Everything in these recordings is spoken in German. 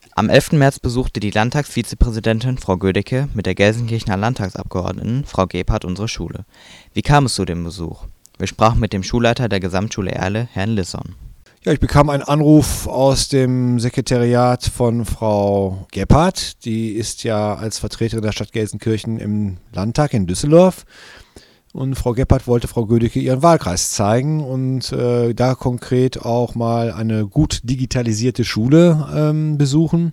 Am 11. März besuchte die Landtagsvizepräsidentin Frau Gödecke mit der Gelsenkirchener Landtagsabgeordneten Frau Gebhardt unsere Schule. Wie kam es zu dem Besuch? Wir sprachen mit dem Schulleiter der Gesamtschule Erle, Herrn Lisson. Ja, ich bekam einen Anruf aus dem Sekretariat von Frau Gebhardt. Die ist ja als Vertreterin der Stadt Gelsenkirchen im Landtag in Düsseldorf. Und Frau Gebhardt wollte Frau Gödecke ihren Wahlkreis zeigen und da konkret auch mal eine gut digitalisierte Schule besuchen.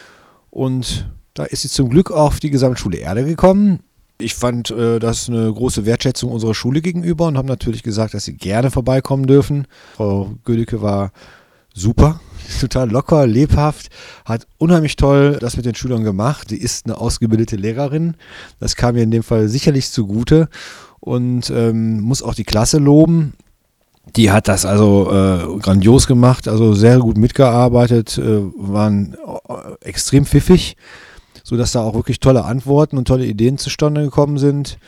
Und da ist sie zum Glück auf die Gesamtschule Erle gekommen. Ich fand das eine große Wertschätzung unserer Schule gegenüber und habe natürlich gesagt, dass sie gerne vorbeikommen dürfen. Frau Gödecke war super, total locker, lebhaft, hat unheimlich toll das mit den Schülern gemacht. Sie ist eine ausgebildete Lehrerin, das kam mir in dem Fall sicherlich zugute und muss auch die Klasse loben. Die hat das also grandios gemacht, also sehr gut mitgearbeitet, waren extrem pfiffig, sodass da auch wirklich tolle Antworten und tolle Ideen zustande gekommen sind.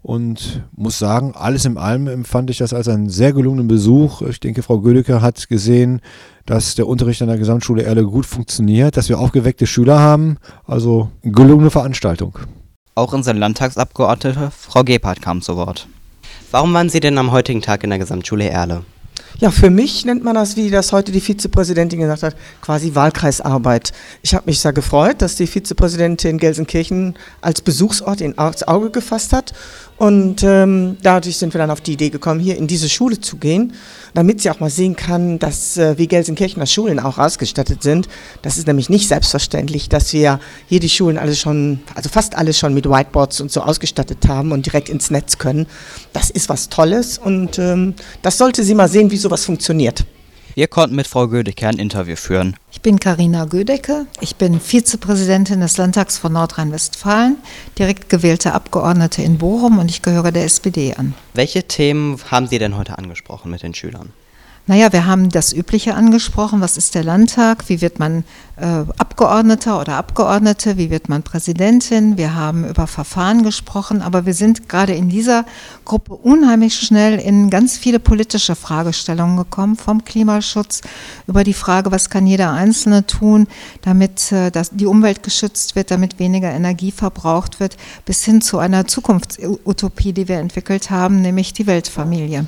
Und muss sagen, alles in allem empfand ich das als einen sehr gelungenen Besuch. Ich denke, Frau Gödecke hat gesehen, dass der Unterricht an der Gesamtschule Erle gut funktioniert, dass wir aufgeweckte Schüler haben. Also eine gelungene Veranstaltung. Auch unsere Landtagsabgeordnete Frau Gebhardt kam zu Wort. Warum waren Sie denn am heutigen Tag in der Gesamtschule Erle? Ja, für mich nennt man das, wie das heute die Vizepräsidentin gesagt hat, quasi Wahlkreisarbeit. Ich habe mich sehr gefreut, dass die Vizepräsidentin Gelsenkirchen als Besuchsort ins Auge gefasst hat. Und dadurch sind wir dann auf die Idee gekommen, hier in diese Schule zu gehen, damit sie auch mal sehen kann, dass wie Gelsenkirchener Schulen auch ausgestattet sind. Das ist nämlich nicht selbstverständlich, dass wir hier die Schulen alle schon, also fast alle schon mit Whiteboards und so ausgestattet haben und direkt ins Netz können. Das ist was Tolles und das sollte sie mal sehen, wie sowas funktioniert. Wir konnten mit Frau Gödecke ein Interview führen. Ich bin Carina Gödecke, ich bin Vizepräsidentin des Landtags von Nordrhein-Westfalen, direkt gewählte Abgeordnete in Bochum und ich gehöre der SPD an. Welche Themen haben Sie denn heute angesprochen mit den Schülern? Naja, wir haben das Übliche angesprochen. Was ist der Landtag? Wie wird man Abgeordneter oder Abgeordnete? Wie wird man Präsidentin? Wir haben über Verfahren gesprochen, aber wir sind gerade in dieser Gruppe unheimlich schnell in ganz viele politische Fragestellungen gekommen, vom Klimaschutz über die Frage, was kann jeder Einzelne tun, damit die Umwelt geschützt wird, damit weniger Energie verbraucht wird, bis hin zu einer Zukunftsutopie, die wir entwickelt haben, nämlich die Weltfamilie.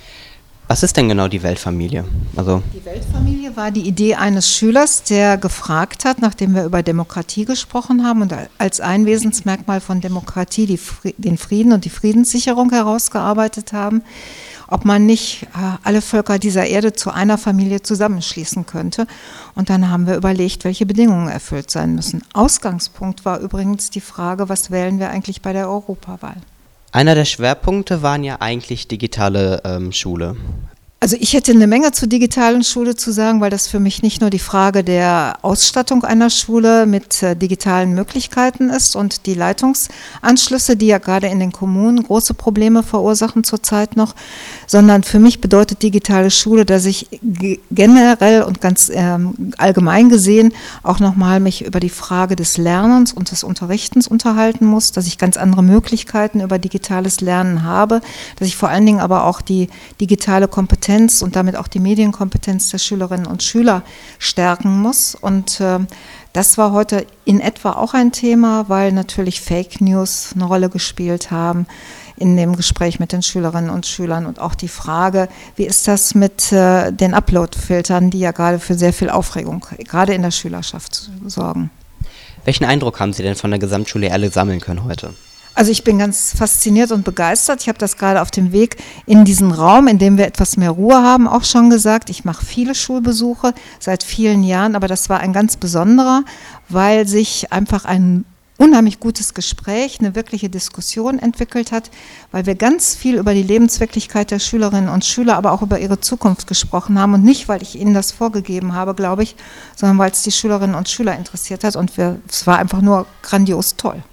Was ist denn genau die Weltfamilie? Die Weltfamilie war die Idee eines Schülers, der gefragt hat, nachdem wir über Demokratie gesprochen haben und als ein Wesensmerkmal von Demokratie den Frieden und die Friedenssicherung herausgearbeitet haben, ob man nicht alle Völker dieser Erde zu einer Familie zusammenschließen könnte. Und dann haben wir überlegt, welche Bedingungen erfüllt sein müssen. Ausgangspunkt war übrigens die Frage, was wählen wir eigentlich bei der Europawahl? Einer der Schwerpunkte waren ja eigentlich digitale Schule. Also ich hätte eine Menge zur digitalen Schule zu sagen, weil das für mich nicht nur die Frage der Ausstattung einer Schule mit digitalen Möglichkeiten ist und die Leitungsanschlüsse, die ja gerade in den Kommunen große Probleme verursachen zurzeit noch, sondern für mich bedeutet digitale Schule, dass ich generell und ganz allgemein gesehen auch nochmal mich über die Frage des Lernens und des Unterrichtens unterhalten muss, dass ich ganz andere Möglichkeiten über digitales Lernen habe, dass ich vor allen Dingen aber auch die digitale Kompetenz und damit auch die Medienkompetenz der Schülerinnen und Schüler stärken muss. Und das war heute in etwa auch ein Thema, weil natürlich Fake News eine Rolle gespielt haben in dem Gespräch mit den Schülerinnen und Schülern und auch die Frage, wie ist das mit den Upload-Filtern, die ja gerade für sehr viel Aufregung, gerade in der Schülerschaft, sorgen. Welchen Eindruck haben Sie denn von der Gesamtschule Erle sammeln können heute? Also ich bin ganz fasziniert und begeistert. Ich habe das gerade auf dem Weg in diesen Raum, in dem wir etwas mehr Ruhe haben, auch schon gesagt. Ich mache viele Schulbesuche seit vielen Jahren, aber das war ein ganz besonderer, weil sich einfach ein unheimlich gutes Gespräch, eine wirkliche Diskussion entwickelt hat, weil wir ganz viel über die Lebenswirklichkeit der Schülerinnen und Schüler, aber auch über ihre Zukunft gesprochen haben und nicht, weil ich ihnen das vorgegeben habe, glaube ich, sondern weil es die Schülerinnen und Schüler interessiert hat und es war einfach nur grandios toll.